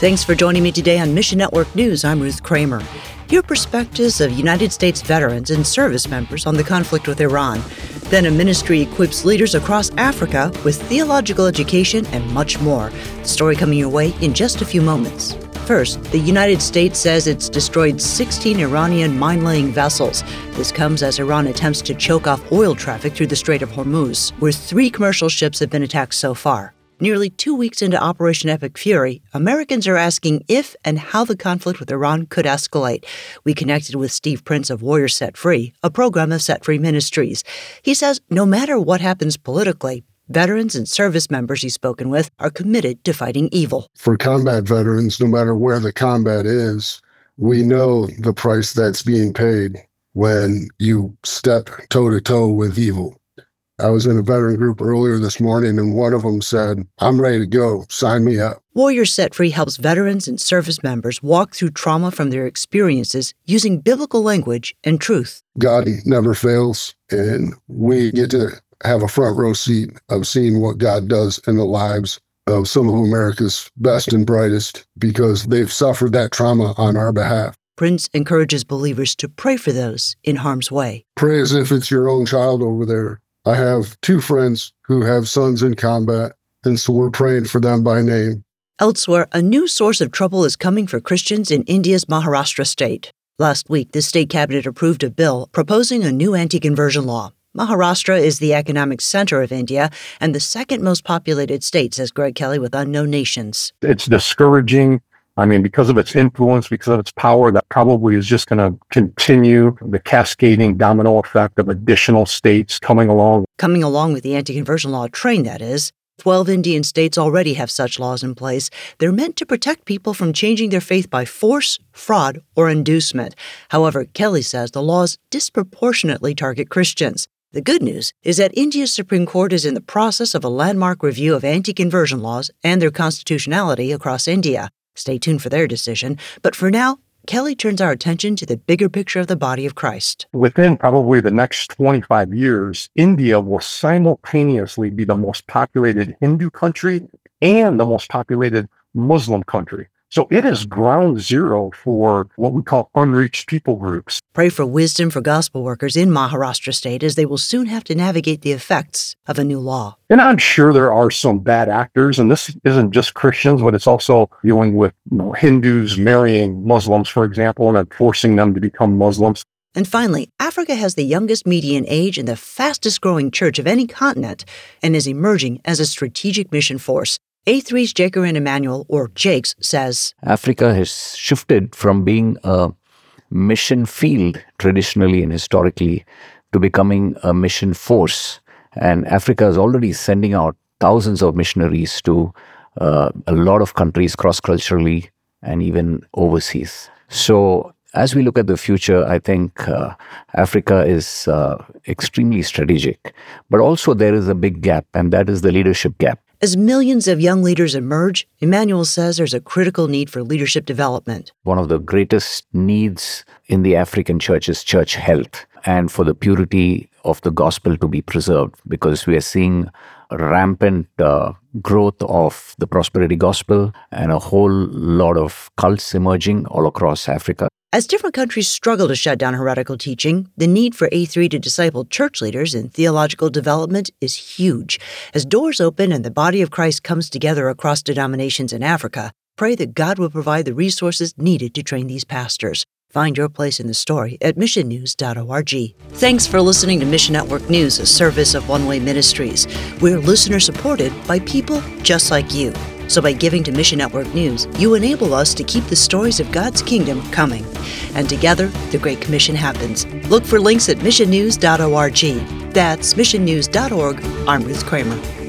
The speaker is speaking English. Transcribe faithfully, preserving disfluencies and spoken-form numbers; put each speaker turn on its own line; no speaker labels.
Thanks for joining me today on Mission Network News. I'm Ruth Kramer. Hear perspectives of United States veterans and service members on the conflict with Iran. Then a ministry equips leaders across Africa with theological education and much more. The story coming your way in just a few moments. First, the United States says it's destroyed sixteen Iranian mine-laying vessels. This comes as Iran attempts to choke off oil traffic through the Strait of Hormuz, where three commercial ships have been attacked so far. Nearly two weeks into Operation Epic Fury, Americans are asking if and how the conflict with Iran could escalate. We connected with Steve Prince of Warriors Set Free, a program of Set Free Ministries. He says no matter what happens politically, veterans and service members he's spoken with are committed to fighting evil.
For combat veterans, no matter where the combat is, we know the price that's being paid when you step toe-to-toe with evil. I was in a veteran group earlier this morning, and one of them said, "I'm ready to go. Sign me up."
Warriors Set Free helps veterans and service members walk through trauma from their experiences using biblical language and truth.
God never fails, and we get to have a front row seat of seeing what God does in the lives of some of America's best and brightest because they've suffered that trauma on our behalf.
Prince encourages believers to pray for those in harm's way.
Pray as if it's your own child over there. I have two friends who have sons in combat, and so we're praying for them by name.
Elsewhere, a new source of trouble is coming for Christians in India's Maharashtra state. Last week, the state cabinet approved a bill proposing a new anti-conversion law. Maharashtra is the economic center of India and the second most populated state, says Greg Kelly with Unknown Nations.
It's discouraging. I mean, because of its influence, because of its power, that probably is just going to continue the cascading domino effect of additional states coming along.
Coming along with the anti-conversion law train, that is. Twelve Indian states already have such laws in place. They're meant to protect people from changing their faith by force, fraud, or inducement. However, Kelly says the laws disproportionately target Christians. The good news is that India's Supreme Court is in the process of a landmark review of anti-conversion laws and their constitutionality across India. Stay tuned for their decision. But for now, Kelly turns our attention to the bigger picture of the body of Christ.
Within probably the next twenty-five years, India will simultaneously be the most populated Hindu country and the most populated Muslim country. So it is ground zero for what we call unreached people groups.
Pray for wisdom for gospel workers in Maharashtra state as they will soon have to navigate the effects of a new law.
And I'm sure there are some bad actors, and this isn't just Christians, but it's also dealing with you know, Hindus marrying Muslims, for example, and then forcing them to become Muslims.
And finally, Africa has the youngest median age and the fastest growing church of any continent and is emerging as a strategic mission force. A three's Jacorin Emmanuel, or Jakes, says,
Africa has shifted from being a mission field traditionally and historically to becoming a mission force. And Africa is already sending out thousands of missionaries to uh, a lot of countries cross-culturally and even overseas. So as we look at the future, I think uh, Africa is uh, extremely strategic. But also there is a big gap, and that is the leadership gap.
As millions of young leaders emerge, Emmanuel says there's a critical need for leadership development.
One of the greatest needs in the African church is church health and for the purity of the gospel to be preserved, because we are seeing rampant uh, growth of the prosperity gospel and a whole lot of cults emerging all across Africa.
As different countries struggle to shut down heretical teaching, the need for A three to disciple church leaders in theological development is huge. As doors open and the body of Christ comes together across denominations in Africa, pray that God will provide the resources needed to train these pastors. Find your place in the story at mission news dot org. Thanks for listening to Mission Network News, a service of One Way Ministries. We're listener-supported by people just like you. So by giving to Mission Network News, you enable us to keep the stories of God's kingdom coming. And together, the Great Commission happens. Look for links at mission news dot org. That's mission news dot org. I'm Ruth Kramer.